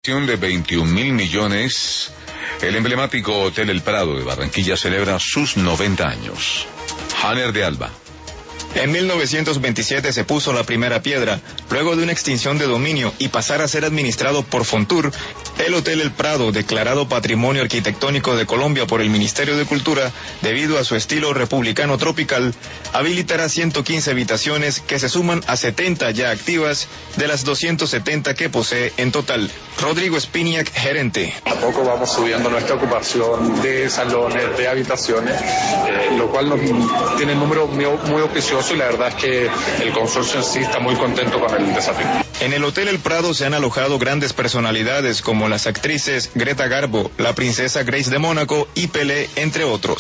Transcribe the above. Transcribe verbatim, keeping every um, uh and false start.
De veintiún mil millones, el emblemático Hotel El Prado de Barranquilla celebra sus noventa años. Hanner de Alba. En mil novecientos veintisiete se puso la primera piedra. Luego de una extinción de dominio y pasar a ser administrado por Fontur, el Hotel El Prado, declarado Patrimonio Arquitectónico de Colombia por el Ministerio de Cultura, debido a su estilo republicano tropical, habilitará ciento quince habitaciones que se suman a setenta ya activas de las doscientas setenta que posee en total. Rodrigo Spiniak, gerente. A poco vamos subiendo nuestra ocupación de salones, de habitaciones, eh, lo cual nos tiene un número muy, muy auspicioso. Y la verdad es que el consorcio en sí está muy contento con el desafío. En el Hotel El Prado se han alojado grandes personalidades como las actrices Greta Garbo, la princesa Grace de Mónaco y Pelé, entre otros.